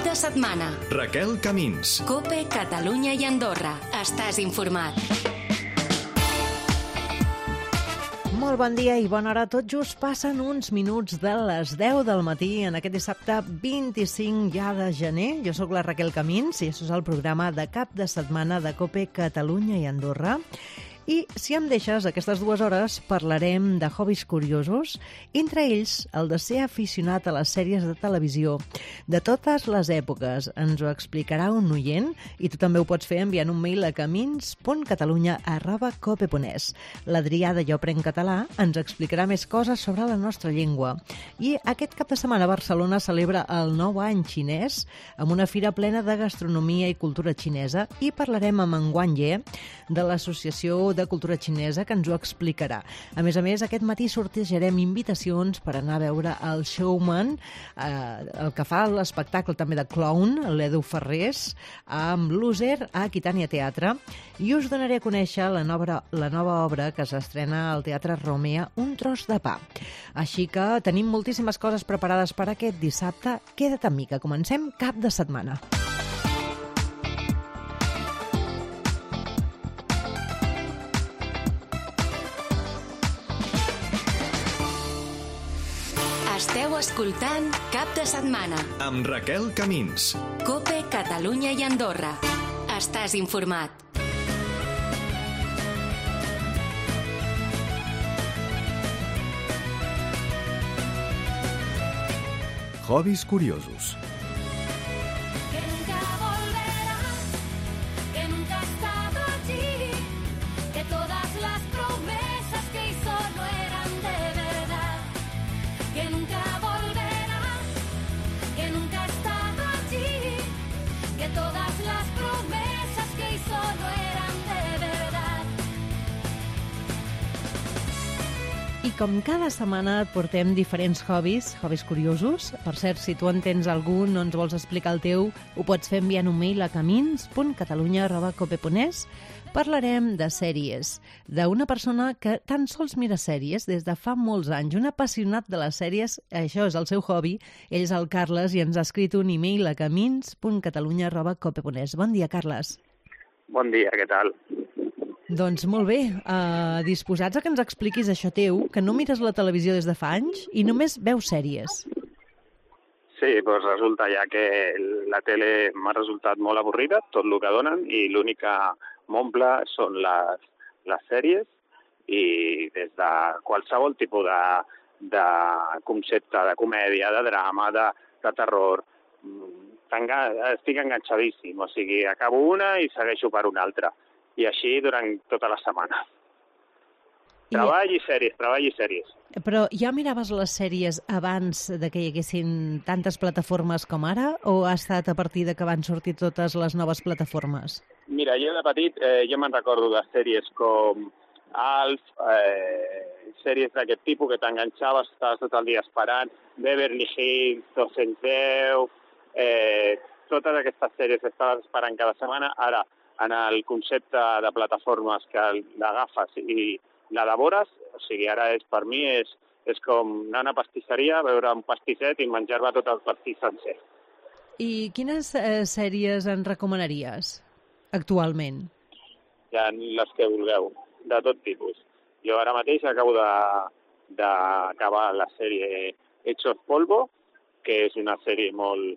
de setmana. Raquel Camins. COPE, Catalunya i Andorra. Estàs informat. Molt bon dia i bona hora. Tot just passen uns minuts de les 10 del matí en aquest dissabte 25 ja de gener. Jo sóc la Raquel Camins i això és el programa de cap de setmana de COPE, Catalunya i Andorra. I, si em deixes, aquestes 2 hores parlarem de hobbies curiosos, entre ells el de ser aficionat a les sèries de televisió de totes les èpoques. Ens ho explicarà un oient i tu també ho pots fer enviant un mail a camins.catalunya@cope.es. L'Adrià de Jo Aprenc Català ens explicarà més coses sobre la nostra llengua. I aquest cap de setmana Barcelona celebra el Nou Any xinès amb una fira plena de gastronomia i cultura xinesa i parlarem amb en Guan Ye de l'Associació de Cultura Xinesa, que ens ho explicarà. A més, aquest matí sortejarem invitacions per anar a veure el Showman, el que fa l'espectacle també de clown, l'Edu Ferrés, amb Loser a Aquitània Teatre, i us donaré a conèixer la nova obra que s'estrena al Teatre Romea, Un tros de pa. Així que tenim moltíssimes coses preparades per aquest dissabte. Queda't amb mi, que comencem cap de setmana. Esteu escoltant Cap de Setmana amb Raquel Camins. COPE, Catalunya i Andorra. Estàs informat. Hobbies curiosos. I com cada setmana et portem diferents hobbies curiosos. Per cert, si tu en tens algun o ens vols explicar el teu, ho pots fer enviant un mail a camins.catalunya@cope.es. Parlarem de sèries, d'una persona que tan sols mira sèries des de fa molts anys, un apassionat de les sèries, això és el seu hobby. Ell és el Carles i ens ha escrit un e-mail a camins.catalunya@cope.es. Bon dia, Carles. Bon dia, què tal? Doncs molt bé, disposats a que ens expliquis això teu, que no mires la televisió des de fa anys i només veus sèries. Sí, doncs resulta ja que la tele m'ha resultat molt avorrida, tot el que donen, i l'únic que m'omple són les sèries, i des de qualsevol tipus de concepte, de comèdia, de drama, de terror. Estic enganxadíssim, o sigui, acabo una i segueixo per una altra. I així durant tota la setmana. Treball i sèries. Però ja miraves les sèries abans de que hi haguessin tantes plataformes com ara, o ha estat a partir de que van sortir totes les noves plataformes? Mira, jo de petit jo me'n recordo de sèries com Alf, sèries d'aquest tipus que t'enganxaves, estaves tot el dia esperant, Beverly Hills, 210, totes aquestes sèries que estaves esperant cada setmana. Ara, en el concepte de plataformes que l'agafes i la devores, o sigui, ara per mi és com anar a una pastisseria, veure un pastisset i menjar-me tot el pastís sencer. I quines sèries en recomanaries actualment? Ja les que vulgueu, de tot tipus. Jo ara mateix acabo d'acabar la sèrie Hechos Polvo, que és una sèrie molt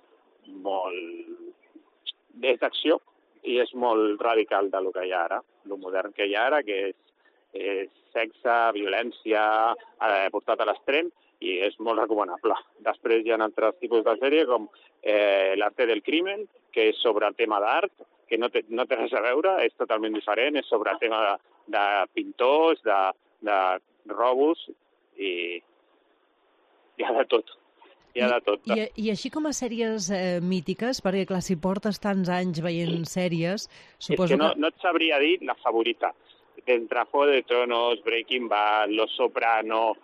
és d'acció, i és molt radical del que hi ha ara, el modern que hi ha ara, que és sexe, violència, portat a l'extrem, i és molt recomanable. Després hi ha altres tipus de sèrie, com L'arte del crimen, que és sobre el tema d'art, que no té res a veure, és totalment diferent, és sobre el tema de pintors, de robos, i hi ha de tot. I així com a sèries mítiques, perquè clar, si portes tants anys veient sèries, suposo que... No et sabria dir la favorita. Entre Juego de Tronos, Breaking Bad, Los Soprano,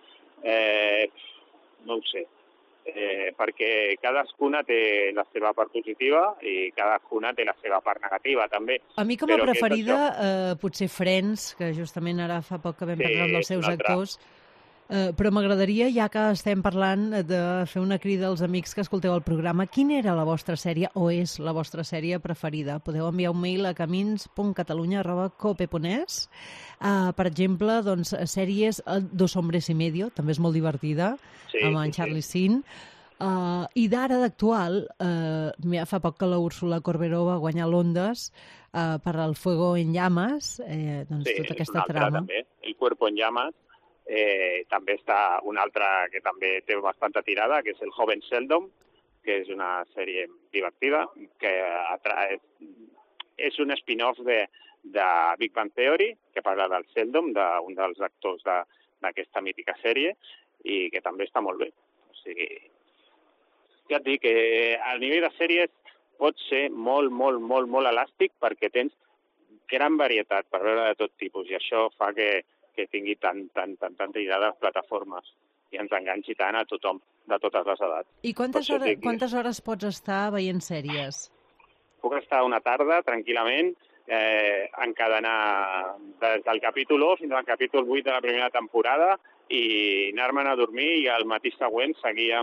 no ho sé, perquè cadascuna té la seva part positiva i cadascuna té la seva part negativa, també. A mi com a preferida, potser Friends, que justament ara fa poc que vam parlar dels seus actors, Però m'agradaria, ja que estem parlant, de fer una crida als amics que escolteu el programa. Quina era la vostra sèrie o és la vostra sèrie preferida? Podeu enviar un mail a camins.catalunya@cope.es. Per exemple, doncs, sèries Dos hombres y medio, també és molt divertida, amb en Charlie Sheen. I d'ara d'actual, fa poc que la Úrsula Corberó va guanyar l'Ondas per El fuego en llamas, doncs tota aquesta trama. També, El cuerpo en llamas. També està una altra que també té bastanta tirada, que és El joven Sheldon, que és una sèrie divertida, que és un spin-off de Big Bang Theory, que parla del Sheldon, d'un dels actors d'aquesta mítica sèrie, i que també està molt bé. O sigui, ja et dic que a nivell de sèries pot ser molt elàstic perquè tens gran varietat per veure de tot tipus i això fa que tingui tan tirada les plataformes i ens enganxi tant a tothom, de totes les edats. I quantes hores pots estar veient sèries? Puc estar una tarda tranquil·lament, encadenar des del capítol 1 fins al capítol 8 de la primera temporada i anar-me'n a dormir i al matí següent seguir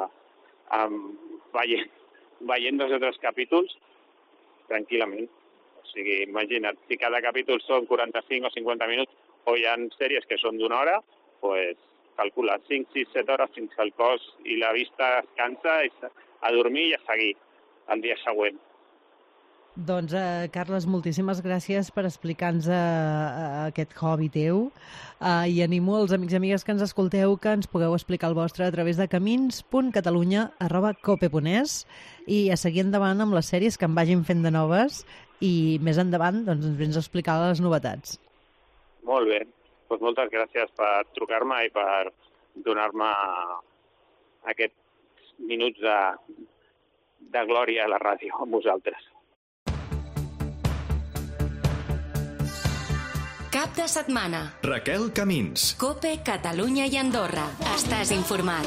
veient 2 o 3 capítols tranquil·lament. O sigui, imagina't, si cada capítol són 45 o 50 minuts o hi ha sèries que són d'1 hora, doncs calcula 5, 6, 7 hores fins que el cos i la vista es cansa a dormir i a seguir el dia següent. Doncs, Carles, moltíssimes gràcies per explicar-nos aquest hobby teu i animo els amics i amigues que ens escolteu que ens pugueu explicar el vostre a través de camins.catalunya@cope.es i a seguir endavant amb les sèries que em vagin fent de noves i més endavant doncs, ens vens a explicar les novetats. Molt bé. Doncs moltes gràcies per trucar-me i per donar-me aquests minuts de glòria a la ràdio amb vosaltres. Cap de setmana. Raquel Camins. Cope, Catalunya i Andorra. Estàs informat.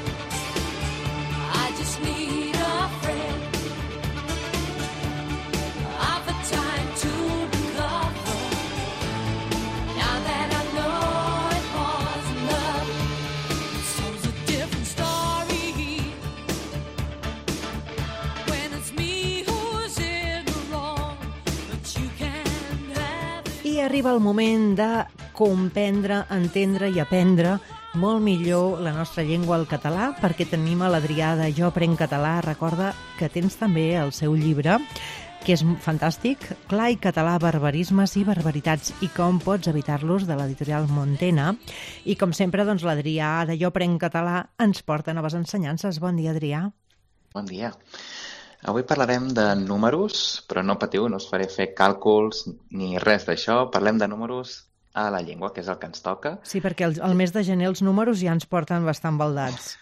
I arriba el moment de comprendre, entendre i aprendre molt millor la nostra llengua, el català, perquè tenim a l'Adrià de Jo Aprenc Català. Recorda que tens també el seu llibre, que és fantàstic, Clar i català, barbarismes i barbaritats i com pots evitar-los, de l'editorial Montena. I com sempre, doncs, l'Adrià de Jo Aprenc Català ens porta noves ensenyances. Bon dia, Adrià. Bon dia. Avui parlarem de números, però no patiu, no us faré fer càlculs ni res d'això. Parlem de números a la llengua, que és el que ens toca. Sí, perquè el mes de gener els números ja ens porten bastant baldats.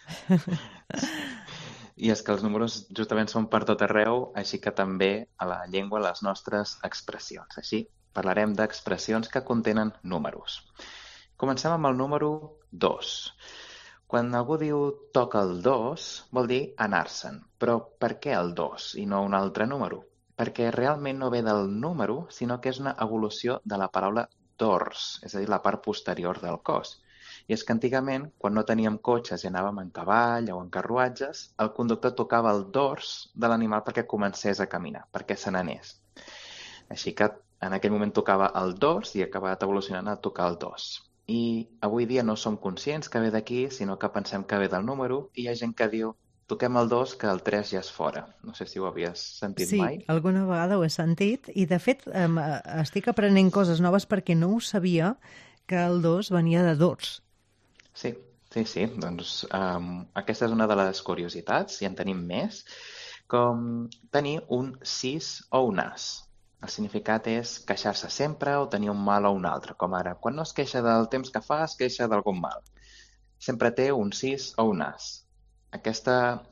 I és que els números justament són per tot arreu, així que també a la llengua les nostres expressions. Així, parlarem d'expressions que contenen números. Comencem amb el número 2. Quan algú diu toca el 2, vol dir anar-se'n. Però per què el 2 i no un altre número? Perquè realment no ve del número, sinó que és una evolució de la paraula dors, és a dir, la part posterior del cos. I és que antigament, quan no teníem cotxes i anàvem en cavall o en carruatges, el conductor tocava el dors de l'animal perquè comencés a caminar, perquè se n'anés. Així que en aquell moment tocava el dors i ha acabat evolucionant a tocar el 2. I avui dia no som conscients que ve d'aquí, sinó que pensem que ve del número, i hi ha gent que diu toquem el 2 que el 3 ja és fora. No sé si ho havies sentit mai. Sí, alguna vegada ho he sentit i de fet estic aprenent coses noves perquè no ho sabia que el 2 venia de dors. Sí. Doncs aquesta és una de les curiositats, i en tenim més, com tenir un sis o un as. El significat és queixar-se sempre o tenir un mal o un altre, com ara, quan no es queixa del temps que fa, es queixa d'algun mal. Sempre té un sis o un as. Aquesta,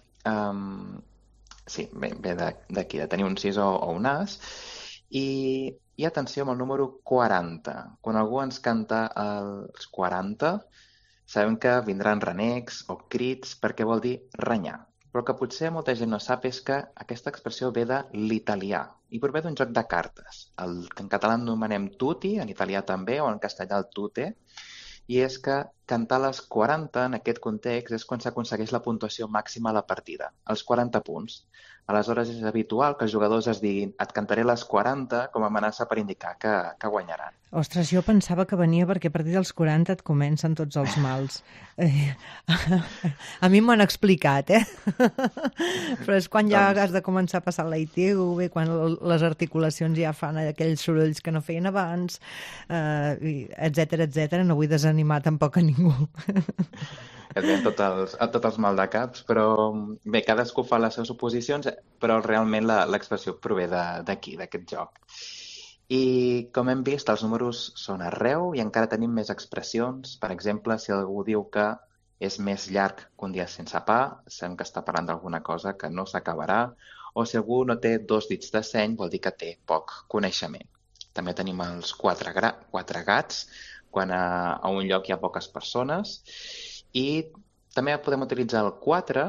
ve d'aquí, de tenir un sis o un as. I atenció amb el número 40. Quan algú ens canta els 40, sabem que vindran renecs o crits perquè vol dir renyar. Però el que potser molta gent no sap és que aquesta expressió ve de l'italià i prové d'un joc de cartes. El que en català anomenem tutti, en italià també, o en castellà el tute, i és que cantar les 40 en aquest context és quan s'aconsegueix la puntuació màxima a la partida, els 40 punts. Aleshores és habitual que els jugadors es diguin et cantaré les 40 com a amenaça per indicar que guanyaran. Ostres, jo pensava que venia perquè a partir dels 40 et comencen tots els mals. A mi m'ho han explicat, Però és quan ja has de començar a passar la ITV, quan les articulacions ja fan aquells sorolls que no feien abans, etcètera, etcètera. No vull desanimar tampoc a ningú. Et ven tots els maldecaps, però bé, cadascú fa les seves oposicions, però realment l'expressió prové d'aquí, d'aquest joc. I com hem vist, els números són arreu i encara tenim més expressions. Per exemple, si algú diu que és més llarg que un dia sense pa, sabem que està parlant d'alguna cosa que no s'acabarà, o si algú no té 2 dits de seny, vol dir que té poc coneixement. També tenim els 4 gats, quan a un lloc hi ha poques persones, i també podem utilitzar el 4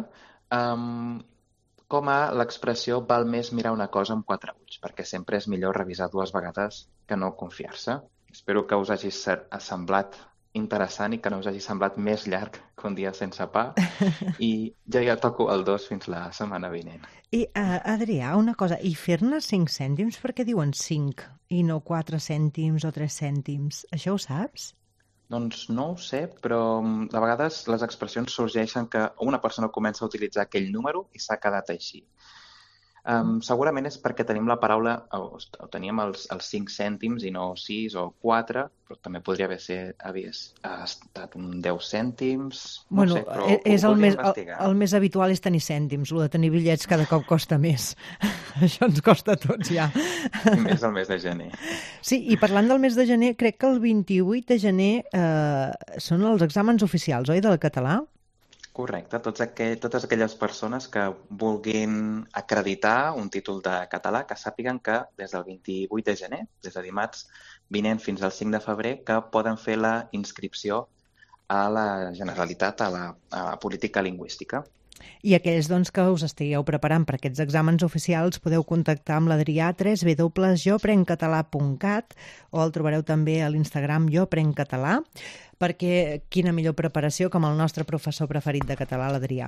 com a l'expressió val més mirar una cosa amb 4 ulls, perquè sempre és millor revisar 2 vegades que no confiar-se. Espero que us hagi semblat interessant i que no us hagi semblat més llarg que un dia sense pa, i ja toco el 2 fins la setmana vinent. I, Adrià, una cosa, i fer-ne 5 cèntims, per què diuen 5 i no 4 cèntims o 3 cèntims? Això ho saps? Doncs no ho sé, però a vegades les expressions sorgeixen que una persona comença a utilitzar aquell número i s'ha quedat així. Segurament és perquè tenim la paraula, o teníem els 5 cèntims i no 6 o 4, però també podria haver estat un 10 cèntims, no sé, però el més habitual és tenir cèntims, el de tenir bitllets cada cop costa més. Això ens costa a tots ja. I més el mes de gener. Sí, i parlant del mes de gener, crec que el 28 de gener són els exàmens oficials, oi, del català? Correcte. Totes aquelles persones que vulguin acreditar un títol de català, que sàpiguen que des del 28 de gener, des de dimarts vinent fins al 5 de febrer, que poden fer la inscripció a la Generalitat, a la política lingüística. I aquells que us estigueu preparant per aquests exàmens oficials podeu contactar amb l'Adrià a www.joprencatalà.cat o el trobareu també a l'Instagram joprencatalà, perquè quina millor preparació com el nostre professor preferit de català, l'Adrià.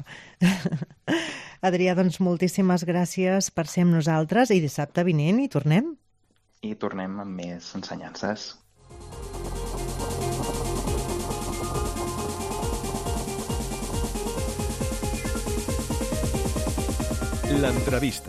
Adrià, doncs moltíssimes gràcies per ser amb nosaltres i dissabte vinent hi tornem. I tornem amb més ensenyances. L'entrevista.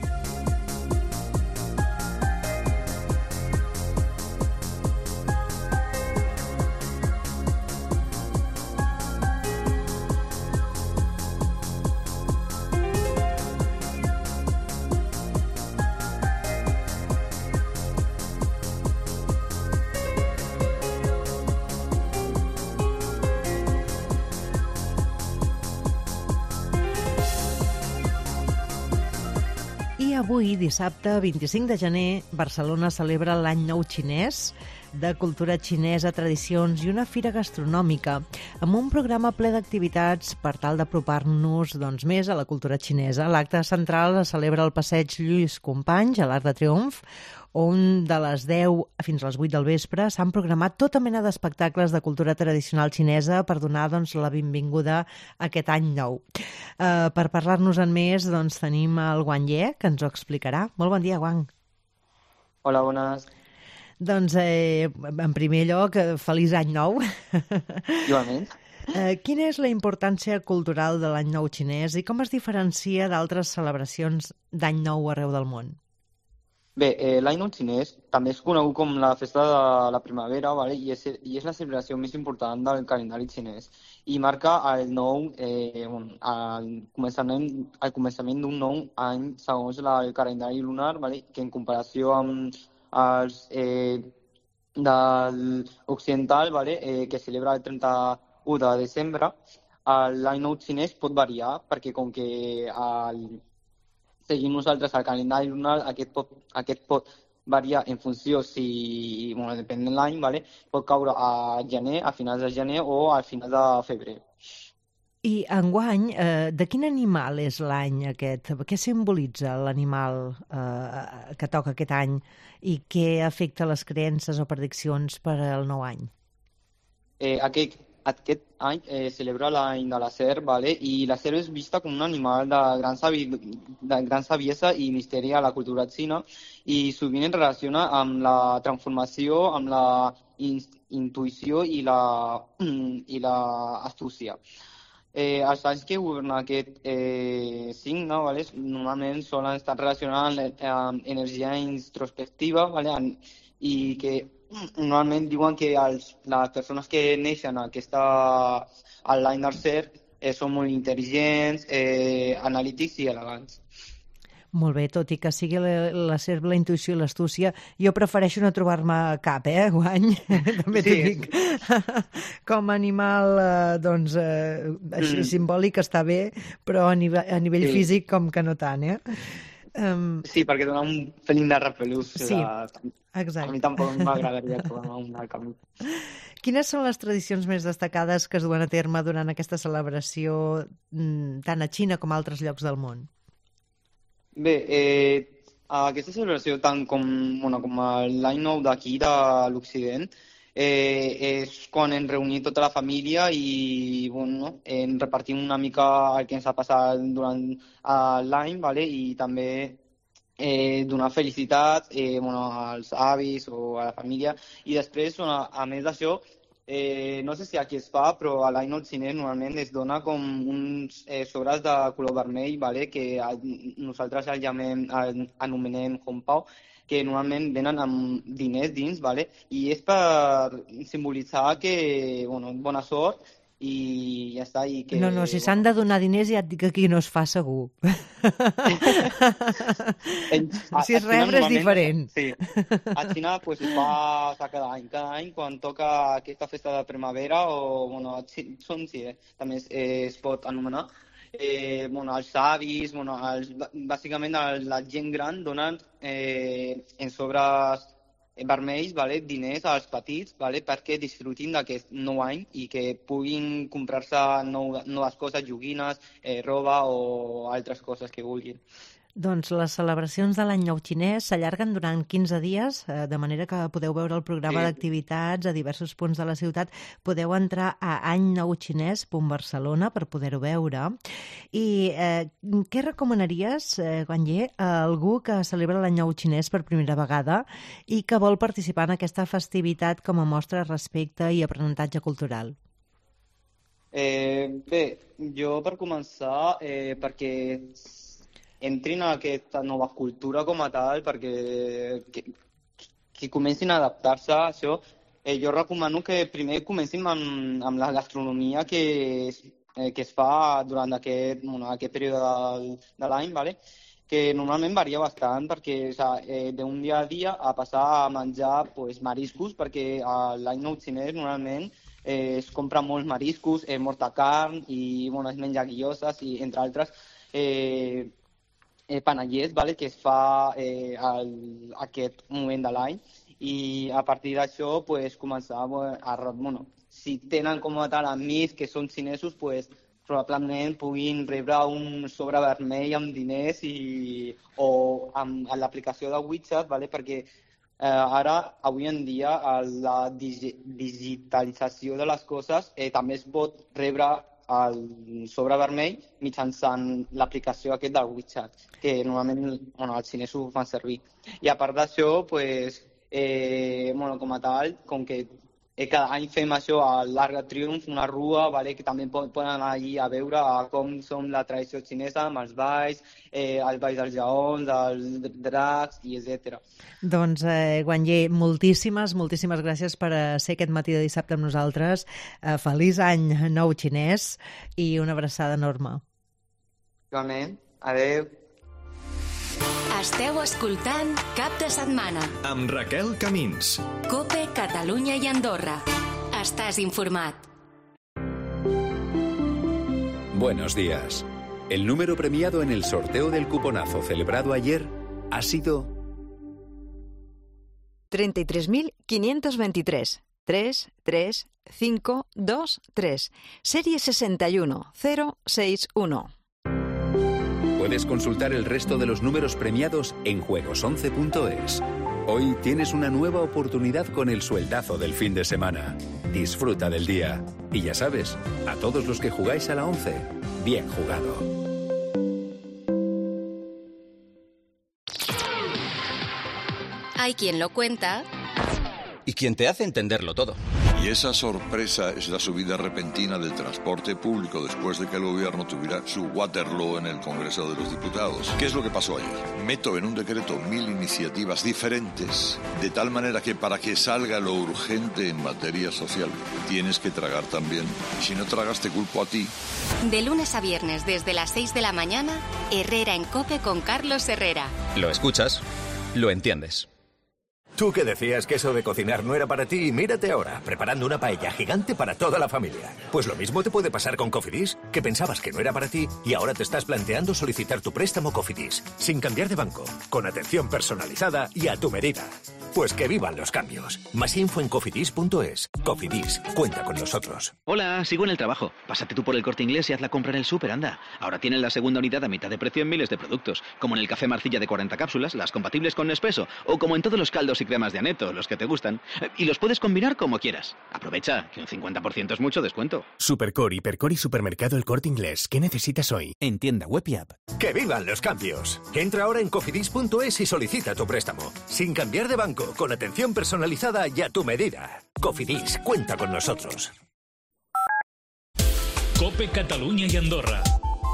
Avui, dissabte 25 de gener, Barcelona celebra l'Any Nou Xinès, de cultura xinesa, tradicions i una fira gastronòmica, amb un programa ple d'activitats per tal d'apropar-nos més a la cultura xinesa. L'acte central es celebra al passeig Lluís Companys, a l'Arc de Triomf, on de les 10 fins a les 8 del vespre s'han programat tota mena d'espectacles de cultura tradicional xinesa per donar la benvinguda a aquest any nou. Per parlar-nos en més tenim el Guang Ye, que ens ho explicarà. Molt bon dia, Guang. Hola, bones. Doncs, en primer lloc, feliç any nou. Igualment. Quina és la importància cultural de l'any nou xinès i com es diferencia d'altres celebracions d'any nou arreu del món? Bé, l'any nou xinès també és conegut com la festa de la primavera, ¿vale? I és la celebració més important del calendari xinès i marca el començament d'un nou any segons el calendari lunar, ¿vale? Que en comparació amb els de l'occidental, ¿vale? Que celebra el 31 de desembre, l'any nou xinès pot variar perquè com que seguim nosaltres el calendari lunar, aquest pot variar en funció si, depèn de l'any, ¿vale? Pot caure a gener, a finals de gener o a finals de febrer. I enguany, de quin animal és l'any aquest? Què simbolitza l'animal que toca aquest any i què afecta les creences o prediccions per al nou any? aquest any celebra l'any de la serp, vale? I la serp és vista com un animal de gran saviesa i misteri a la cultura xina i sovint es relaciona amb la transformació, amb la intuïció i la astúcia. Els anys que governa aquest signe, vale? Normalment solen estar relacionats amb energia introspectiva, vale? I que normalment diuen que les persones que neixen a l'any del serp són molt intel·ligents, analítics i elegants. Molt bé, tot i que sigui la serp, la intuïció i l'astúcia, jo prefereixo no trobar-me cap, guany, també t'ho dic. Com a animal, doncs, així simbòlic està bé, però a nivell físic com que no tant, Sí, perquè dona un pelín de repelús. Sí, exacte. A mi tampoc m'agradaria trobar un camí. Quines són les tradicions més destacades que es duen a terme durant aquesta celebració tant a Xina com a altres llocs del món? Bé, aquesta celebració, tant com l'any nou d'aquí, de l'Occident, és quan ens reunim tota la família i ens repartim una mica el que ens ha passat durant l'any, vale? I també donar felicitat als avis o a la família. I després, a més d'això, no sé si aquí es fa, però a l'any nou xinès normalment es dona com uns sobres de color vermell, vale? Que nosaltres anomenem honpao, que normalment venen amb diners dins, vale? I és per simbolitzar que, bona sort i ja està. I que, no, si s'han de donar diners ja et dic que aquí no es fa segur. Si es rebre és diferent. Sí, a Xina es fa cada any. Cada any quan toca aquesta festa de primavera o també es pot anomenar, els avis, bàsicament la gent gran donen en sobres vermells, vale, diners als petits, vale, perquè disfrutin d'aquest nou any i que puguin comprar-se noves coses, joguines, roba o altres coses que vulguin. Doncs les celebracions de l'any nou xinès s'allarguen durant 15 dies, de manera que podeu veure el programa d'activitats a diversos punts de la ciutat. Podeu entrar a anynouxinès.barcelona per poder-ho veure. I què recomanaries, Guanyer, a algú que celebra l'any nou xinès per primera vegada i que vol participar en aquesta festivitat com a mostra de respecte i aprenentatge cultural? Bé, jo per començar, perquè entrin a aquesta nova cultura com a tal, perquè que comencin a adaptar-se a això. Jo recomano que primer comencin amb la gastronomia que es fa durant aquest període de l'any, vale? Que normalment varia bastant, perquè d'un dia a dia a passar a menjar mariscos, perquè a l'any nou xinès normalment es compra molts mariscos, molta carn i es menja guilloses i entre altres panellets, vale, que es fa aquest moment de l'any i a partir d'això començar si tenen com a tal amics que són xinesos, probablement puguin rebre un sobre vermell amb diners o amb l'aplicació de WeChat, vale, perquè ara, avui en dia, la digitalització de les coses també es pot rebre el sobre vermell mitjançant l'aplicació aquest del WeChat, que normalment els xinesos ho fan servir. I a part d'això, com a tal, com que cada any fem això a l'Arc de Triomf, una rua, vale, que també poden anar allí a veure com som la tradició xinesa, amb els balls, els balls dels lleons, dels dracs, i etc. Doncs, Guanyer, moltíssimes gràcies per ser aquest matí de dissabte amb nosaltres. Feliç any nou xinès i una abraçada enorme. Igualment. Adéu. Esteu escoltant Cap de Setmana amb Raquel Camins. COPE Catalunya i Andorra. Estàs informat. Buenos días. El número premiado en el sorteo del cuponazo celebrado ayer ha sido 33.523. 33523. Serie 61061. Puedes consultar el resto de los números premiados en juegos11.es. Hoy tienes una nueva oportunidad con el sueldazo del fin de semana. Disfruta del día. Y ya sabes, a todos los que jugáis a la 11, bien jugado. Hay quien lo cuenta y quien te hace entenderlo todo. Y esa sorpresa es la subida repentina del transporte público después de que el gobierno tuviera su Waterloo en el Congreso de los Diputados. ¿Qué es lo que pasó ayer? Meto en un decreto 1000 iniciativas diferentes, de tal manera que para que salga lo urgente en materia social, tienes que tragar también. Y si no tragas, te culpo a ti. De lunes a viernes desde las 6 de la mañana, Herrera en COPE con Carlos Herrera. Lo escuchas, lo entiendes. Tú que decías que eso de cocinar no era para ti, y mírate ahora, preparando una paella gigante para toda la familia. Pues lo mismo te puede pasar con Cofidis, que pensabas que no era para ti y ahora te estás planteando solicitar tu préstamo Cofidis, sin cambiar de banco, con atención personalizada y a tu medida. Pues que vivan los cambios. Más info en cofidis.es. Cofidis, cuenta con nosotros. Hola, sigo en el trabajo. Pásate tú por el Corte Inglés y haz la compra en el súper, anda. Ahora tienen la segunda unidad a mitad de precio en miles de productos, como en el café Marcilla de 40 cápsulas, las compatibles con Nespresso, o como en todos los caldos y cremas de Aneto, los que te gustan. Y los puedes combinar como quieras. Aprovecha, que un 50% es mucho descuento. Supercor, Hipercor y Supermercado El Corte Inglés. ¿Qué necesitas hoy? En tienda web y app. ¡Que vivan los cambios! Entra ahora en cofidis.es y solicita tu préstamo. Sin cambiar de banco, con atención personalizada y a tu medida. Cofidis, cuenta con nosotros. COPE Cataluña y Andorra.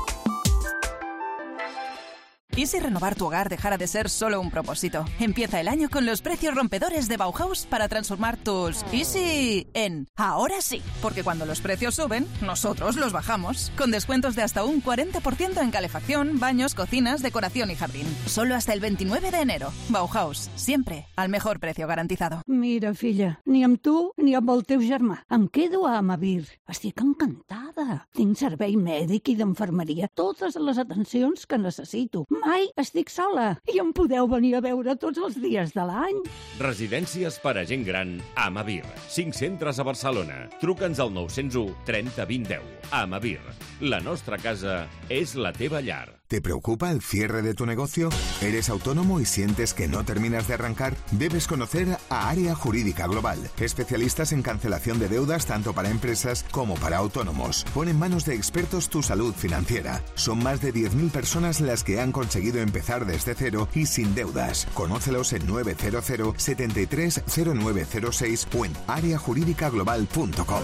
¿Y si renovar tu hogar dejara de ser solo un propósito? Empieza el año con los precios rompedores de Bauhaus para transformar tus Easy en ahora sí. Porque cuando los precios suben, nosotros los bajamos. Con descuentos de hasta un 40% en calefacción, baños, cocinas, decoración y jardín. Solo hasta el 29 de enero. Bauhaus, siempre al mejor precio garantizado. Mira, filla, ni amb tu ni amb el teu germà. Em quedo a Amavir. Estic encantada. Tinc servei mèdic i d'infermeria. Totes les atencions que necessito. Mai estic sola i em podeu venir a veure tots els dies de l'any. Residències per a gent gran Amavir. 5 centres a Barcelona. Truca'ns al 901 30 20 10. Amavir. La nostra casa és la teva llar. ¿Te preocupa el cierre de tu negocio? ¿Eres autónomo y sientes que no terminas de arrancar? Debes conocer a Área Jurídica Global, especialistas en cancelación de deudas tanto para empresas como para autónomos. Pon en manos de expertos tu salud financiera. Son más de 10.000 personas las que han conseguido empezar desde cero y sin deudas. Conócelos en 900 73 0906 o en areajurídicaglobal.com.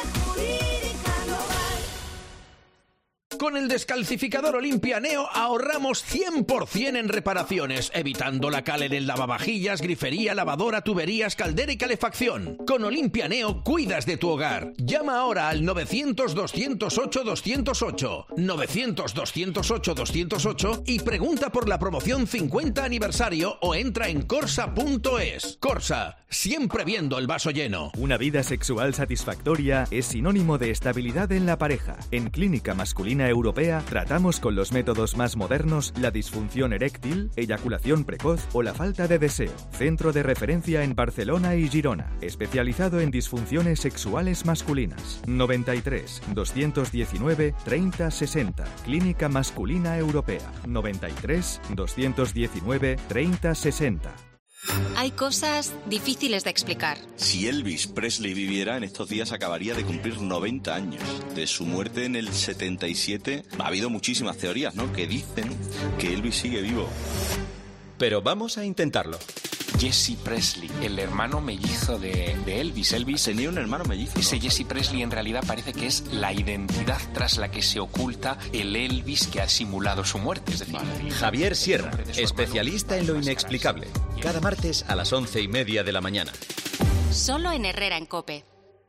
Con el descalcificador Olympia Neo ahorramos 100% en reparaciones, evitando la cal en el lavavajillas, grifería, lavadora, tuberías, caldera y calefacción. Con Olympia Neo cuidas de tu hogar. Llama ahora al 900-208-208, 900-208-208 y pregunta por la promoción 50 aniversario o entra en corsa.es. Corsa, siempre viendo el vaso lleno. Una vida sexual satisfactoria es sinónimo de estabilidad en la pareja. En Clínica Masculina Europea tratamos con los métodos más modernos la disfunción eréctil, eyaculación precoz o la falta de deseo. Centro de referencia en Barcelona y Girona, especializado en disfunciones sexuales masculinas. 93 219 30 60. Clínica Masculina Europea. 93 219 30 60. Hay cosas difíciles de explicar. Si Elvis Presley viviera, en estos días acabaría de cumplir 90 años. De su muerte en el 77 ha habido muchísimas teorías, ¿no?, que dicen que Elvis sigue vivo. Pero vamos a intentarlo. Jesse Presley, el hermano mellizo de Elvis. Elvis tenía un hermano mellizo. Ese Jesse Presley en realidad parece que es la identidad tras la que se oculta el Elvis que ha simulado su muerte. Es decir, Javier Sierra, especialista en lo inexplicable. Cada martes a las 11:30 de la mañana. Solo en Herrera en COPE.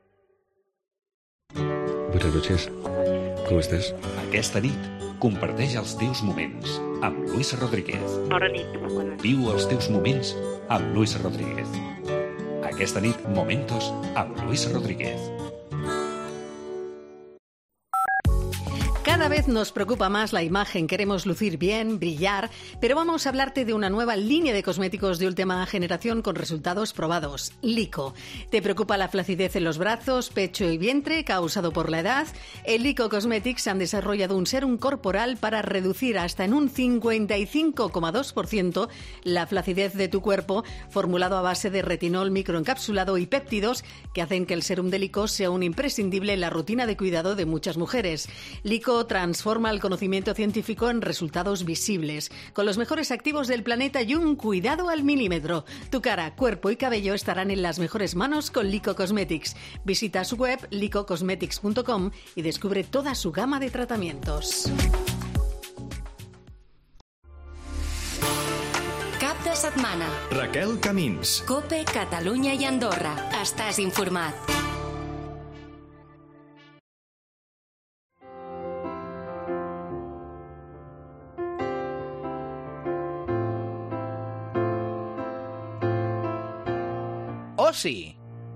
Buenas noches. ¿Cómo estás? Aquesta nit comparteix els teus moments amb Luis Rodríguez. Bona nit. Viu els teus moments amb Luis Rodríguez. Aquesta nit, Momentos amb Luis Rodríguez. Cada vez vez nos preocupa más la imagen, queremos lucir bien, brillar, pero vamos a hablarte de una nueva línea de cosméticos de última generación con resultados probados. Lyko. ¿Te preocupa la flacidez en los brazos, pecho y vientre causado por la edad? En Lyko Cosmetics han desarrollado un serum corporal para reducir hasta en un 55,2% la flacidez de tu cuerpo, formulado a base de retinol microencapsulado y péptidos que hacen que el serum de Lyko sea un imprescindible en la rutina de cuidado de muchas mujeres. Lyko transforma el conocimiento científico en resultados visibles, con los mejores activos del planeta y un cuidado al milímetro. Tu cara, cuerpo y cabello estarán en las mejores manos con Lyko Cosmetics. Visita su web lykocosmetics.com y descubre toda su gama de tratamientos. Cap de setmana. Raquel Camins. COPE, Catalunya i Andorra. Estàs informat. Oci.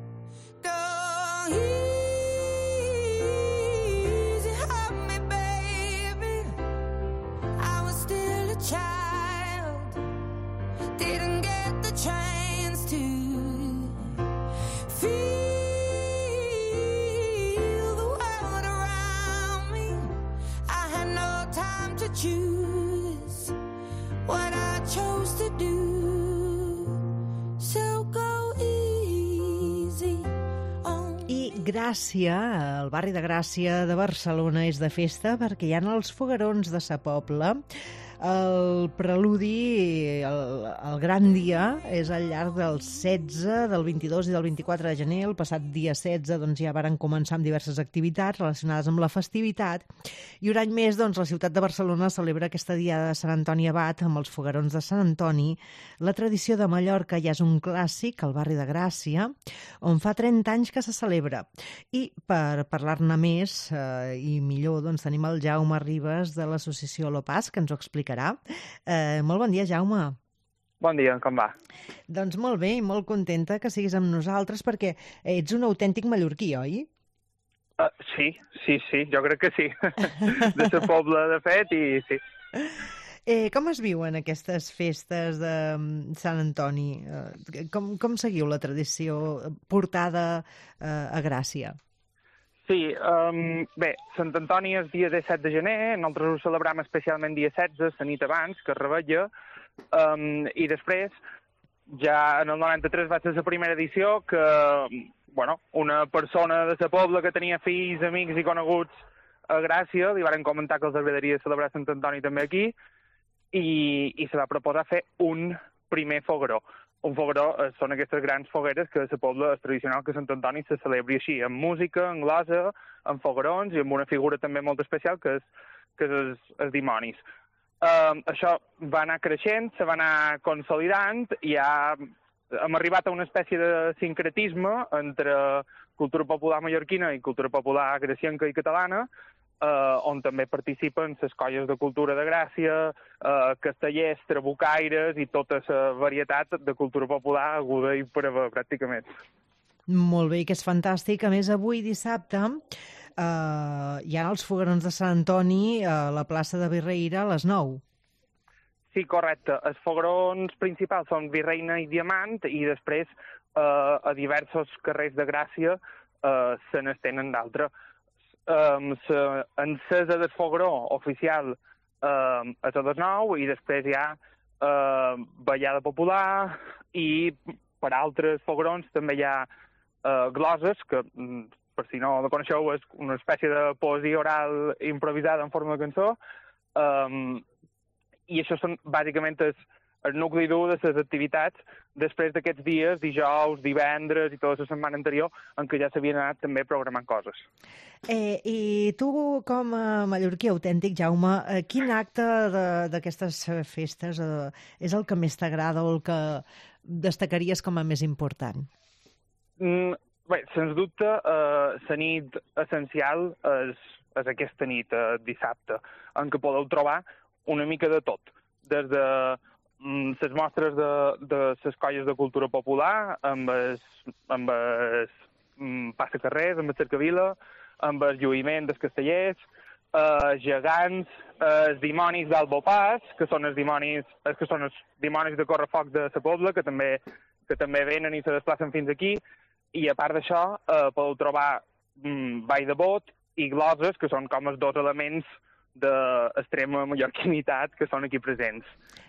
Gràcia, el barri de Gràcia de Barcelona és de festa perquè hi ha els foguerons de Sa Pobla. El preludi, el gran dia, és al llarg del 16, del 22 i del 24 de gener. El passat dia 16 doncs, ja varen començar amb diverses activitats relacionades amb la festivitat. I un any més doncs, la ciutat de Barcelona celebra aquesta diada de Sant Antoni Abat amb els foguerons de Sant Antoni. La tradició de Mallorca ja és un clàssic, al barri de Gràcia, on fa 30 anys que se celebra. I per parlar-ne més i millor doncs, tenim el Jaume Ribas de l'associació Lopàs, que ens ho explicarà. Molt bon dia, Jaume. Bon dia, com va? Doncs molt bé i molt contenta que siguis amb nosaltres perquè ets un autèntic mallorquí, oi? Sí, jo crec que sí. De Sa Pobla, de fet, i sí. Com es viuen aquestes festes de Sant Antoni? Com seguiu la tradició portada a Gràcia? Sí, bé, Sant Antoni és dia 17 de gener, nosaltres ho celebrem especialment dia 16, la nit abans, que es revetlla, i després, ja en el 93 va ser la primera edició que, bueno, una persona de Sa Pobla que tenia fills, amics i coneguts a Gràcia, li varen comentar que els agradaria celebrar Sant Antoni també aquí, i se va proposar fer un primer fogueró. Un fogueró són aquestes grans fogueres que a Sa Pobla és tradicional que Sant Antoni se celebri així, amb música, amb glosa, amb foguerons i amb una figura també molt especial que és els dimonis. Això va anar creixent, se va anar consolidant i ja hem arribat a una espècie de sincretisme entre cultura popular mallorquina i cultura popular gracienca i catalana, on també participen les colles de cultura de Gràcia, castellers, trabucaires i tota la varietat de cultura popular aguda i per haver, pràcticament. Molt bé, que és fantàstic. A més, avui dissabte hi ha els foguerons de Sant Antoni a la plaça de Virreira a les 9. Sí, correcte. Els foguerons principals són Virreina i Diamant i després a diversos carrers de Gràcia se n'estenen d'altres. L'encesa del fogueró oficial és a les 9 i després hi ha ballada popular i per altres foguerons també hi ha gloses, que per si no la coneixeu és una espècie de poesia oral improvisada en forma de cançó, i això són bàsicament el nucli dur de les activitats després d'aquests dies, dijous, divendres i tota la setmana anterior, en què ja s'havien anat també programant coses. I tu, com a mallorquí autèntic, Jaume, quin acte d'aquestes festes és el que més t'agrada o el que destacaries com a més important? Bé, sens dubte, la nit essencial és aquesta nit, dissabte, en què podeu trobar una mica de tot, des de les mostres de les colles de cultura popular, amb els passacarrers, amb el cercavila, amb el lluïment dels castellers, gegants, els dimonis d'Albopàs, que són els dimonis de Correfoc de la Pobla, que també venen i se desplacen fins aquí, i a part d'això podeu trobar ball de bot i gloses, que són com els dos elements d'extrema mallorquinitat que són aquí presents.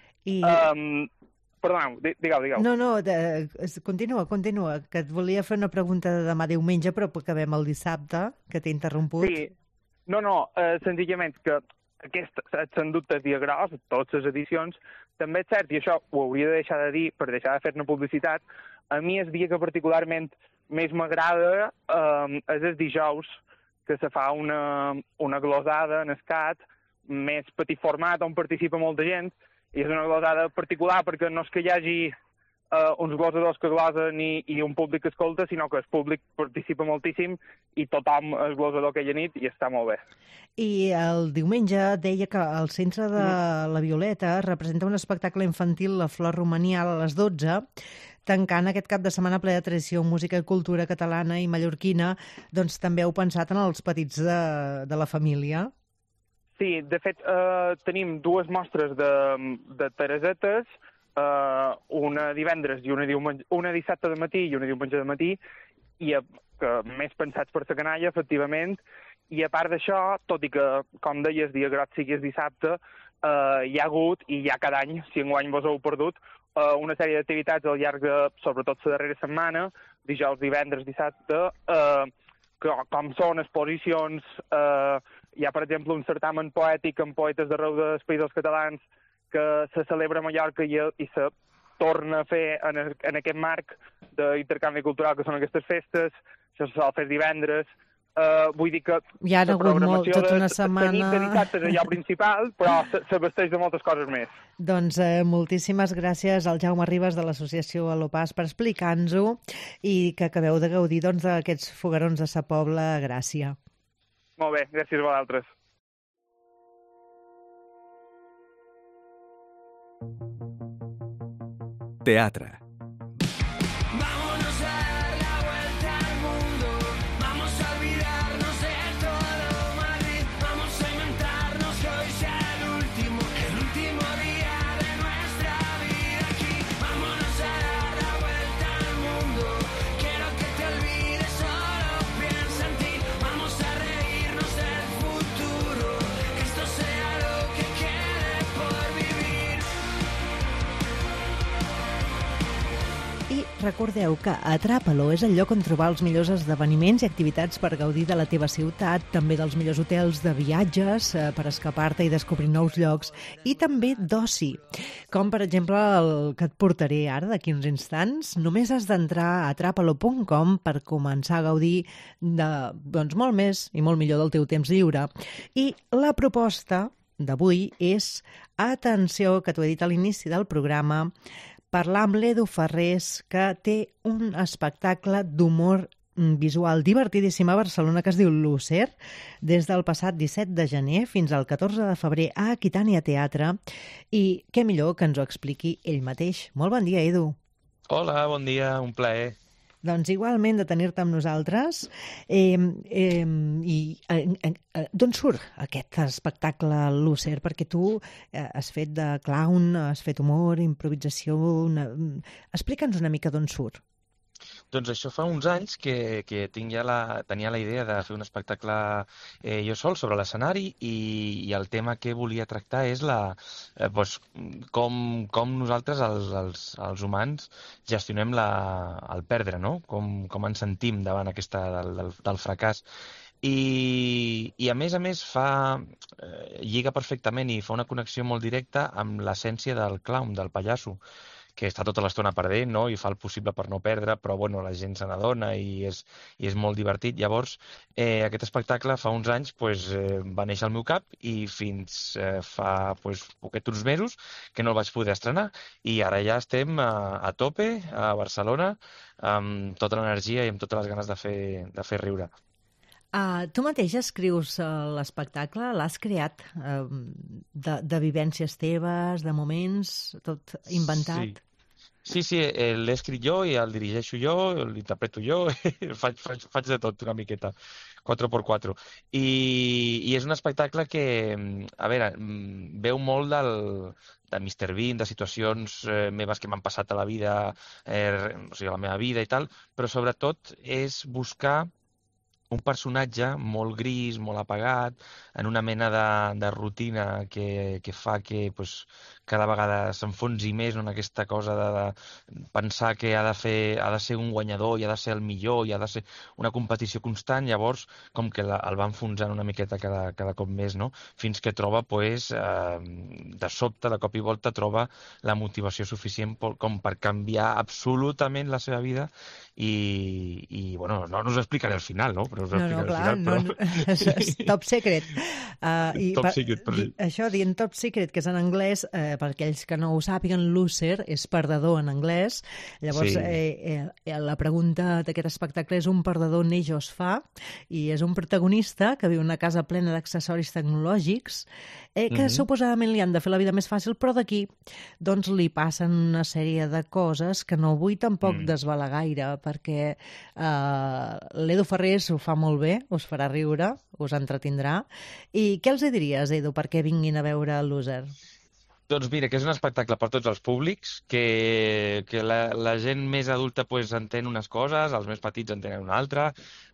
Perdoneu, digueu. No, continua, que et volia fer una pregunta de demà diumenge, però acabem el dissabte, que t'he interromput. Sí, senzillament que aquest se'n dubte dia gros, totes les edicions, també és cert, i això ho hauria de deixar de dir per deixar de fer-ne publicitat, a mi el dia que particularment més m'agrada és el dijous, que se fa una glosada en escat, més petit format, on participa molta gent, i és una glosada particular perquè no és que hi hagi uns glosadors que glosen i un públic que escolta, sinó que el públic participa moltíssim i tothom és glosador aquella nit i està molt bé. I el diumenge deia que el Centre de la Violeta representa un espectacle infantil, La Flor Romanial, a les 12, tancant aquest cap de setmana ple de tradició, música i cultura catalana i mallorquina. Doncs també heu pensat en els petits de la família. Sí, de fet, tenim dues mostres de Teresetes, una divendres i una dissabte de matí i una diumenge de matí, i més pensats per la canalla, efectivament, i a part d'això, tot i que, com deies, dia gros sigui el dissabte, hi ha hagut, i hi ha cada any, si enguany vos heu perdut, una sèrie d'activitats al llarg de, sobretot la darrera setmana, dijous, divendres, dissabte, com són exposicions, hi ha, per exemple, un certamen poètic amb poetes d'arreu dels Països Catalans que se celebra a Mallorca i se torna a fer en aquest marc d'intercanvi cultural que són aquestes festes, això se sol fer divendres. Vull dir que hi ha hagut tota una setmana... La nit de dissabte és allò principal, però s'abasteix de moltes coses més. Doncs moltíssimes gràcies al Jaume Ribas de l'associació Alopàs per explicar-nos-ho i que acabeu de gaudir d'aquests foguerons de sa Pobla a Gràcia. Molt bé, gràcies a vosaltres. Teatre. Recordeu que Atrapa-lo és el lloc on trobar els millors esdeveniments i activitats per gaudir de la teva ciutat, també dels millors hotels de viatges per escapar-te i descobrir nous llocs, i també d'oci, com per exemple el que et portaré ara d'aquí uns instants. Només has d'entrar a atrapalo.com per començar a gaudir de molt més i molt millor del teu temps lliure. I la proposta d'avui és, atenció, que t'ho he dit a l'inici del programa, parlar amb l'Edu Ferrés, que té un espectacle d'humor visual divertidíssim a Barcelona que es diu Lúcer, des del passat 17 de gener fins al 14 de febrer a Aquitània Teatre, i què millor que ens ho expliqui ell mateix. Molt bon dia, Edu. Hola, bon dia, un plaer. Doncs igualment de tenir-te amb nosaltres. D'on surt aquest espectacle Lúcer? Perquè tu has fet de clown, has fet humor, improvisació... Explica'ns una mica d'on surt. Doncs això fa uns anys que tenia la idea de fer un espectacle jo sol sobre l'escenari i el tema que volia tractar és com nosaltres, els humans, gestionem el perdre, no? Com ens sentim davant del fracàs. I a més lliga perfectament i fa una connexió molt directa amb l'essència del clown, del pallasso, que està tota l'estona perdent, no? I fa el possible per no perdre, però bueno, la gent se n'adona i és molt divertit. Llavors, aquest espectacle fa uns anys va néixer al meu cap i fins fa uns mesos que no el vaig poder estrenar. I ara ja estem a tope a Barcelona amb tota l'energia i amb totes les ganes de fer riure. Tu mateix escrius l'espectacle? L'has creat de vivències teves, de moments, tot inventat? Sí, l'he escrit jo i el dirigeixo jo, l'interpreto jo, faig de tot una miqueta. 4x4. I és un espectacle que, a veure, veu molt de Mr. Bean, de situacions meves que m'han passat a la vida, o sigui, a la meva vida i tal, però sobretot és buscar un personatge molt gris, molt apagat, en una mena de rutina que fa que cada vegada s'enfonsi més en aquesta cosa de pensar que ha de ser un guanyador, i ha de ser el millor, i ha de ser una competició constant, llavors com que el va enfonsant una miqueta cada cop més, no? Fins que troba, de sobte, de cop i volta, troba la motivació suficient com per canviar absolutament la seva vida i bueno, no us explicaré al final, no? Però us explicaré al final. És top secret. Top secret, per dir. Això, dient top secret, que és en anglès, per aquells que no ho sàpiguen, loser és perdedor en anglès. Llavors, la pregunta d'aquest espectacle és: un perdedor neix o es fa? I és un protagonista que viu en una casa plena d'accessoris tecnològics que suposadament li han de fer la vida més fàcil, però d'aquí doncs li passen una sèrie de coses que no vull tampoc desvelar gaire, perquè l'Edu Ferrés ho fa molt bé, us farà riure, us entretindrà. I què els diries, Edu, perquè vinguin a veure Loser? Doncs mira, que és un espectacle per tots els públics, que la gent més adulta entén unes coses, els més petits entenen una altra,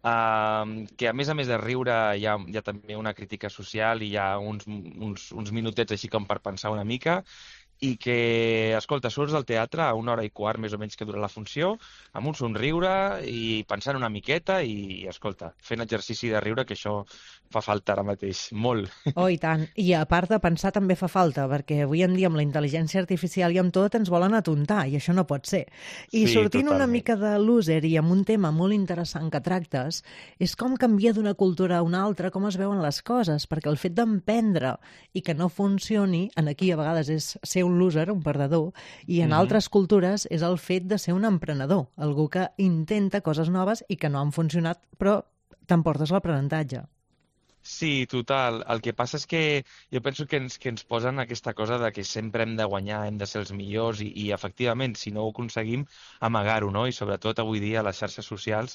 que a més de riure hi ha també una crítica social i hi ha uns minutets així com per pensar una mica, i que, escolta, surts del teatre a 1 hora i quart més o menys que dura la funció, amb un somriure i pensant una miqueta i, escolta, fent exercici de riure, que això fa falta ara mateix, molt. Oh, i tant. I a part de pensar també fa falta, perquè avui en dia amb la intel·ligència artificial i amb tot ens volen atontar, i això no pot ser. I sortint una mica de Loser i amb un tema molt interessant que tractes, és com canvia d'una cultura a una altra, com es veuen les coses, perquè el fet d'emprendre i que no funcioni, aquí a vegades és ser un loser, un perdedor, i en altres cultures és el fet de ser un emprenedor, algú que intenta coses noves i que no han funcionat, però t'emportes l'aprenentatge. Sí, total. El que passa és que jo penso que ens posen aquesta cosa de que sempre hem de guanyar, hem de ser els millors i efectivament, si no ho aconseguim, amagar-ho, no? I sobretot avui dia a les xarxes socials,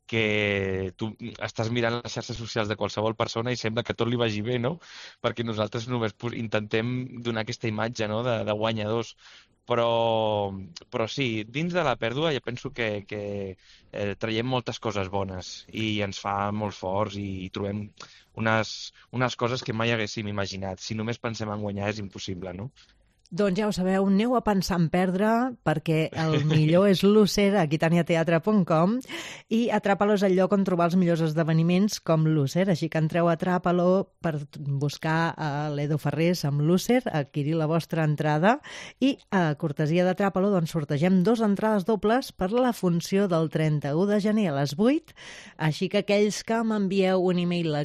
que tu estàs mirant les xarxes socials de qualsevol persona i sembla que tot li vagi bé, no? Perquè nosaltres només intentem donar aquesta imatge, no?, de guanyadors. Però sí, dins de la pèrdua jo penso que traiem moltes coses bones i ens fa molt forts i trobem unes coses que mai haguéssim imaginat. Si només pensem en guanyar és impossible, no? Doncs ja ho sabeu, aneu a pensar en perdre, perquè el millor és Loser a aquitaniateatre.com, i Atrapalo és el lloc on trobar els millors esdeveniments com Loser, així que entreu a Atrapalo per buscar l'Edu Ferrés amb Loser, adquirir la vostra entrada, i a cortesia d'Atrapalo doncs sortegem 2 entrades dobles per la funció del 31 de gener a les 8, així que aquells que m'envieu un e-mail a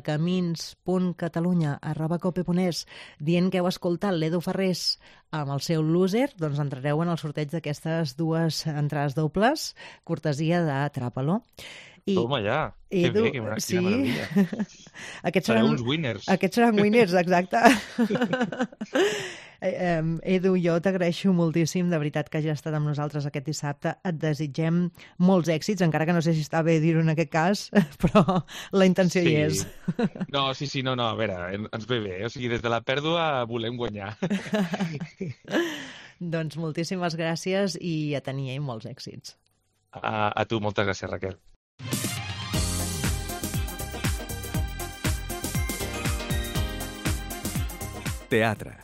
camins.catalunya@cope.es dient que heu escoltat l'Edu Ferrés amb el seu Loser, doncs entrareu en el sorteig d'aquestes 2 entrades dobles, cortesia d'Atrapalo. Toma ja, que bé, quina meravella. Sereu uns winners. Aquests seran winners, exacte. Edu, jo t'agraeixo moltíssim, de veritat, que hagi estat amb nosaltres aquest dissabte. Et desitgem molts èxits, encara que no sé si està bé dir-ho en aquest cas, però la intenció hi és. No, sí, no, a veure, ens ve bé. O sigui, des de la pèrdua volem guanyar. Doncs moltíssimes gràcies i a tenir molts èxits. A tu, moltes gràcies, Raquel. Teatre.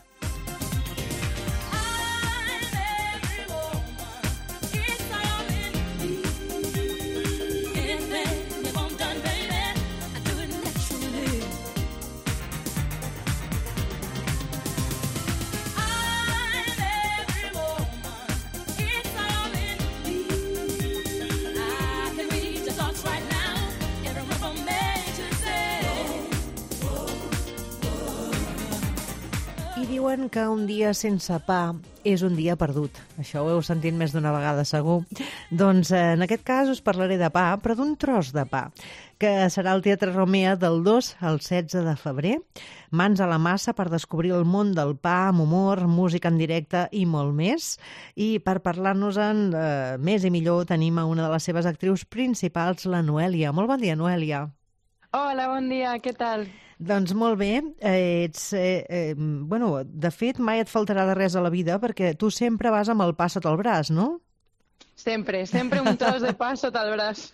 Diuen que un dia sense pa és un dia perdut. Això ho heu sentit més d'una vegada, segur. Doncs en aquest cas us parlaré de pa, però d'un tros de pa, que serà al Teatre Romea del 2 al 16 de febrer. Mans a la massa per descobrir el món del pa amb humor, música en directe i molt més. I per parlar-nos-en més i millor tenim a una de les seves actrius principals, la Noèlia. Molt bon dia, Noèlia. Hola, bon dia, què tal? Doncs molt bé. De fet, mai et faltarà de res a la vida perquè tu sempre vas amb el pa sota el braç, no? Sempre un tros de pa sota el braç.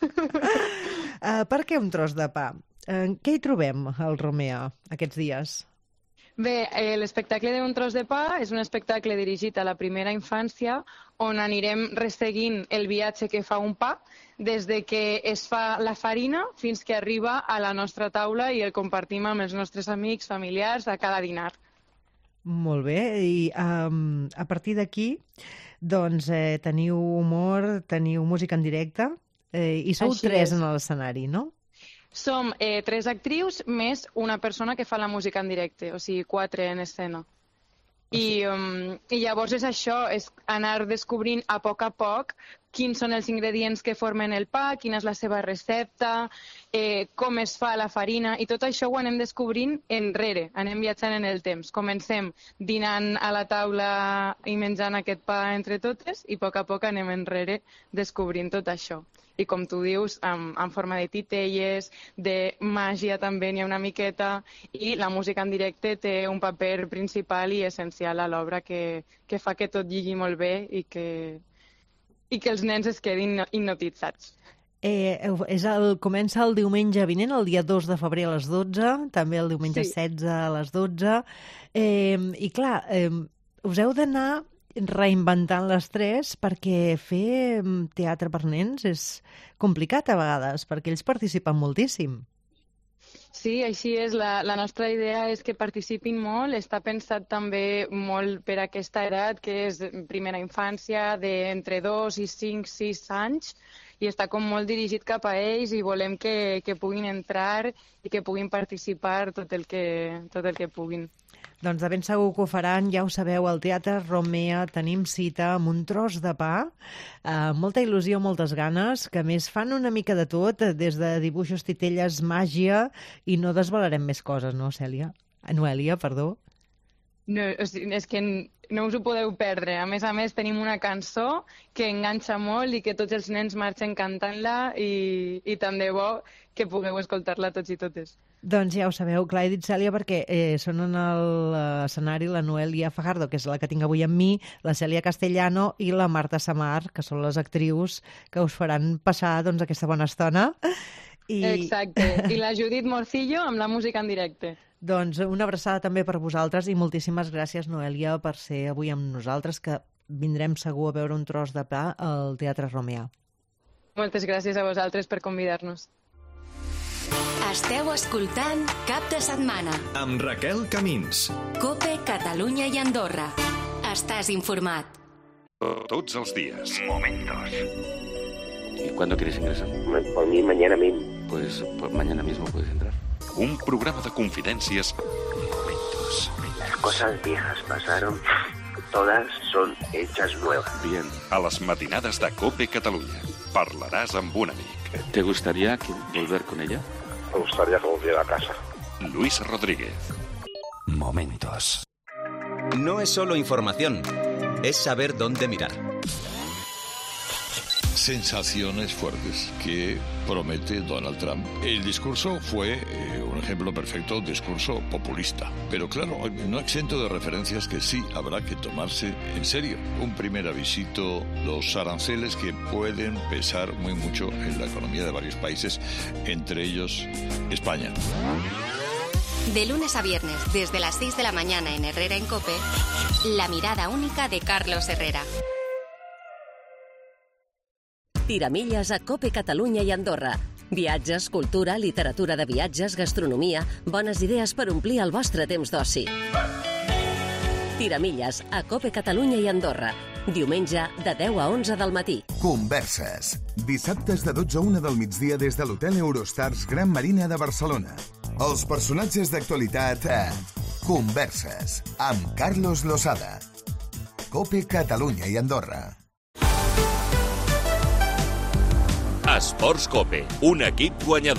Per què un tros de pa? Què hi trobem al Romea aquests dies? Bé, l'espectacle d'un tros de pa és un espectacle dirigit a la primera infància on anirem resseguint el viatge que fa un pa des de que es fa la farina fins que arriba a la nostra taula i el compartim amb els nostres amics, familiars, a cada dinar. Molt bé, i a partir d'aquí doncs teniu humor, teniu música en directe i sou tres en l'escenari, no? Som 3 actrius més una persona que fa la música en directe, o sigui, 4 en escena. I llavors és això, és anar descobrint a poc quins són els ingredients que formen el pa, quina és la seva recepta, com es fa la farina, i tot això ho anem descobrint enrere, anem viatjant en el temps. Comencem dinant a la taula i menjant aquest pa entre totes i a poc anem enrere descobrint tot això. I com tu dius, en forma de titelles, de màgia també n'hi ha una miqueta, i la música en directe té un paper principal i essencial a l'obra que fa que tot lligui molt bé i que els nens es quedin hipnotitzats. Comença el diumenge vinent, el dia 2 de febrer a les 12, també el diumenge 16 a les 12, i clar, us heu d'anar reinventant les tres perquè fer teatre per nens és complicat a vegades, perquè ells participen moltíssim. Sí, així és. La nostra idea és que participin molt. Està pensat també molt per aquesta edat, que és primera infància, d'entre 2 i 5, 6 anys, i està com molt dirigit cap a ells i volem que puguin entrar i que puguin participar tot el que puguin. Doncs de ben segur que ho faran, ja ho sabeu, al Teatre Romea tenim cita amb un tros de pa, molta il·lusió, moltes ganes, que a més fan una mica de tot, des de dibuixos, titelles, màgia, i no desvelarem més coses, no, Cèlia? Noèlia, perdó. No, és que no us ho podeu perdre. A més, tenim una cançó que enganxa molt i que tots els nens marxen cantant-la i tant de bo que pugueu escoltar-la tots i totes. Doncs ja ho sabeu, clar, he dit Cèlia perquè són en l'escenari la Noèlia Fajardo, que és la que tinc avui amb mi, la Cèlia Castellano i la Marta Samar, que són les actrius que us faran passar aquesta bona estona. Exacte, i la Judit Morcillo amb la música en directe. Doncs una abraçada també per vosaltres i moltíssimes gràcies, Noèlia, per ser avui amb nosaltres, que vindrem segur a veure un tros de pa al Teatre Romea. Moltes gràcies a vosaltres per convidar-nos. Esteu escoltant Cap de Setmana amb Raquel Camins. COPE, Catalunya i Andorra. Estàs informat. Tots els días. Momentos. ¿Y cuándo quieres ingresar? Por mí mañana mismo. Pues mañana mismo puedes entrar. Un programa de confidencias. Momentos. Las cosas viejas pasaron. Todas son hechas nuevas. Bien. A las matinades de COPE Catalunya. Parlaràs amb un amic. ¿Te gustaría volver con ella? Me gustaría que volviera a casa. Luis Rodríguez. Momentos. No es solo información, es saber dónde mirar. Sensaciones fuertes que promete Donald Trump. El discurso fue un ejemplo perfecto de discurso populista. Pero claro, no exento de referencias que sí habrá que tomarse en serio. Un primer avisito, los aranceles que pueden pesar muy mucho en la economía de varios países, entre ellos España. De lunes a viernes, desde las 6 de la mañana en Herrera en COPE, la mirada única de Carlos Herrera. Tiramilles a COPE Catalunya i Andorra. Viatges, cultura, literatura de viatges, gastronomia, bones idees per omplir el vostre temps d'oci. Tiramilles a COPE Catalunya i Andorra. Diumenge de 10 a 11 del matí. Converses. Dissabtes de 12 a 1 del migdia des de l'Hotel Eurostars Gran Marina de Barcelona. Els personatges d'actualitat a Converses amb Carlos Losada. COPE Catalunya i Andorra. Esports COPE, un equip guanyador.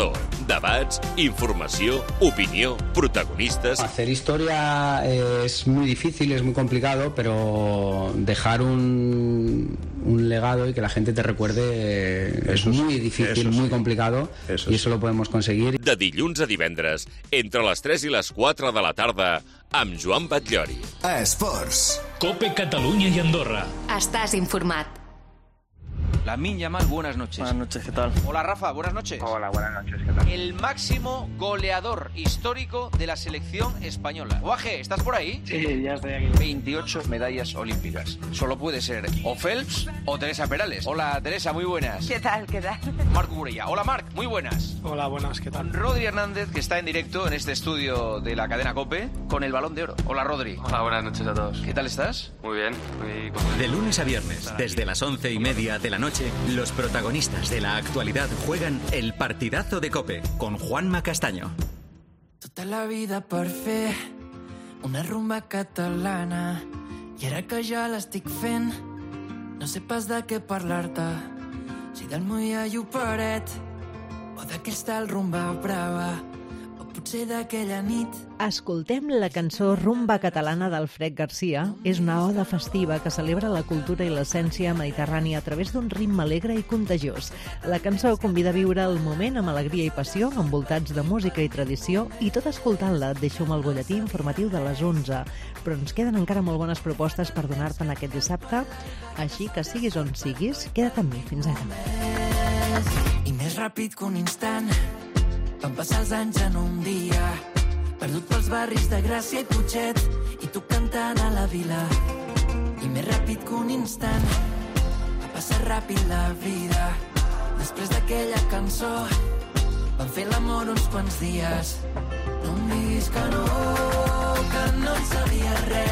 Debats, informació, opinió, protagonistes... Hacer historia es muy difícil, es muy complicado, pero dejar un legado y que la gente te recuerde es muy difícil, muy complicado, y eso lo podemos conseguir. De dilluns a divendres, entre les 3 i les 4 de la tarda, amb Joan Batllori. Esports. COPE Catalunya y Andorra. Estàs informat. Lamine Yamal, buenas noches. Buenas noches, ¿qué tal? Hola, Rafa, buenas noches. Hola, buenas noches, ¿qué tal? El máximo goleador histórico de la selección española. Guaje, ¿estás por ahí? Sí, ya estoy aquí. 28 medallas olímpicas. Solo puede ser o Phelps o Teresa Perales. Hola, Teresa, muy buenas. ¿Qué tal, qué tal? Marc Burella. Hola, Marc, muy buenas. Hola, buenas, ¿qué tal? Rodri Hernández, que está en directo en este estudio de la cadena COPE con el Balón de Oro. Hola, Rodri. Hola, buenas noches a todos. ¿Qué tal estás? Muy bien, muy contento. De lunes a viernes, desde las 11:30 de la noche, los protagonistas de la actualidad juegan el partidazo de COPE con Juanma Castaño. Tota la vida per fer una rumba catalana i ara que ja l'estic fent no sé pas de què parlar-te, si del Moia Lloperet o d'aquell tal rumba brava o potser d'aquella nit. Escoltem la cançó Rumba Catalana d'Alfred Garcia. És una oda festiva que celebra la cultura i l'essència mediterrània a través d'un ritme alegre i contagiós. La cançó convida a viure el moment amb alegria i passió, envoltats de música i tradició, i tot escoltant-la et deixo amb el butlletí informatiu de les 11. Però ens queden encara molt bones propostes per donar-te en aquest dissabte, així que siguis on siguis, queda't amb mi. Fins ara. I més ràpid que un instant van passar els anys en un dia, perdut pels barris de Gràcia i Putxet, i tu cantant a la vila. I més ràpid que un instant va passar ràpid la vida. Després d'aquella cançó van fer l'amor uns quants dies. No em diguis que no en sabia res.